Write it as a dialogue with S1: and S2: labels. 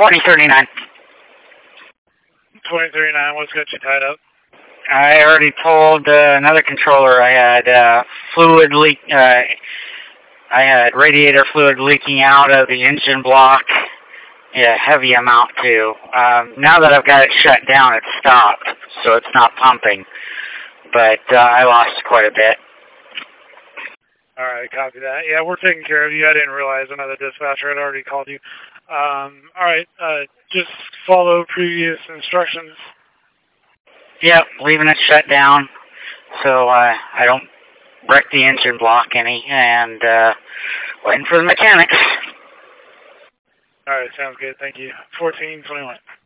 S1: 2039.
S2: 2039, what's got you tied up?
S1: I already told another controller I had fluid leak. I had radiator fluid leaking out of the engine block. Yeah, heavy amount too. Now that I've got it shut down, it's stopped, so it's not pumping. But I lost quite a bit.
S2: All right, copy that. Yeah, we're taking care of you. I didn't realize another dispatcher had already called you. All right, just follow previous instructions.
S1: Yep, leaving it shut down so I don't wreck the engine block any, and waiting for the mechanics.
S2: All right, sounds good. Thank you. 1421.